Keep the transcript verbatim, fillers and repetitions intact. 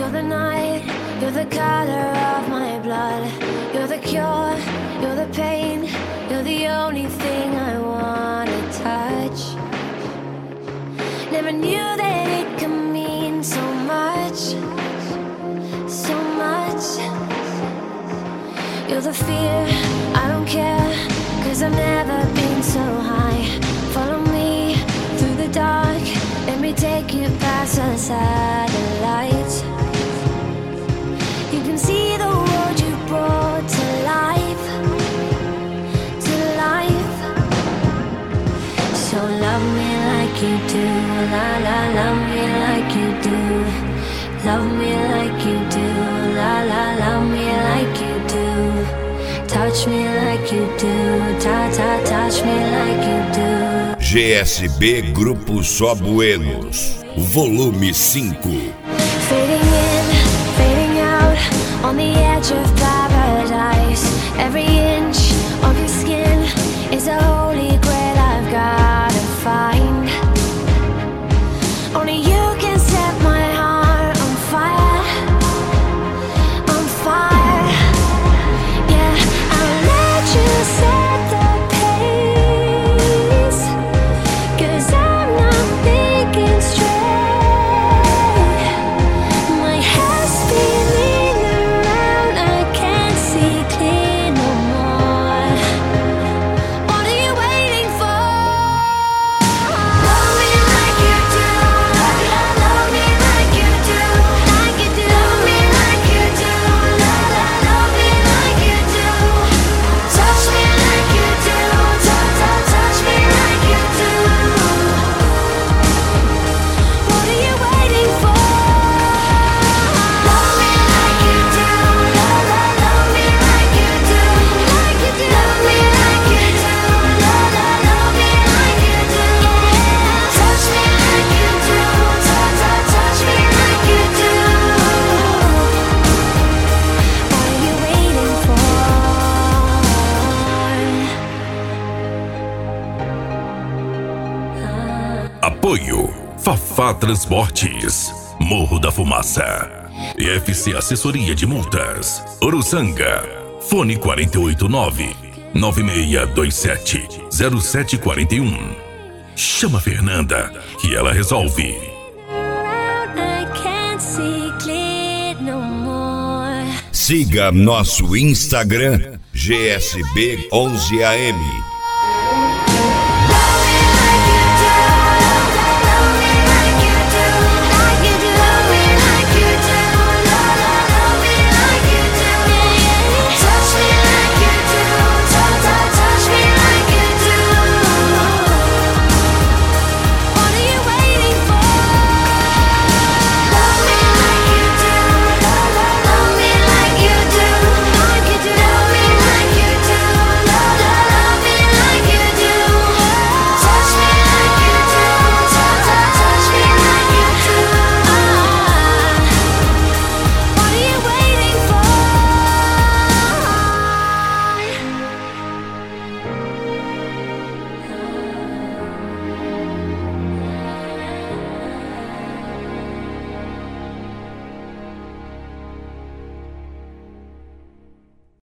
You're the night, you're the color of my blood. You're the cure, you're the pain. You're the only thing I wanna touch. Never knew that it could mean so much, so much. You're the fear, I don't care, cause I've never been so high. Follow me through the dark, let me take you past the satellites. You can see the world you brought to life, to life. So love me like you do, la la, love me like you do. Love me like you do, la la, love me like you do. Touch me like you do, ta ta, touch me like you do. G S B Grupo Só Buenos, volume cinco. Fading in, fading out, on the edge of paradise. Every inch of your skin is a holy grail I've gotta find. Only you can set my heart on fire, on fire. Yeah, I'll let you set the pace, cause I'm not thinking straight. My head's spinning around, I can't see clear no more. What are you waiting for? Love me like you do, love me like you do, like you do. Love me like you do, love, love me like you do. Touch me like you do, touch, touch, touch me like you do. What are you waiting for? Love me like you do, love, love me like you do, like you do. Love me like you do, love, love me like you do. Touch me like you do, touch, touch, touch me like you do. What are you waiting for? Apoio Fafá Transportes, Morro da Fumaça, E F C Assessoria de Multas, Uruçanga, fone quatro oito nove, nove seis dois sete, zero sete quatro um. Chama a Fernanda que ela resolve. Around, I can't see clear no more. Siga nosso Instagram G S B onze A M.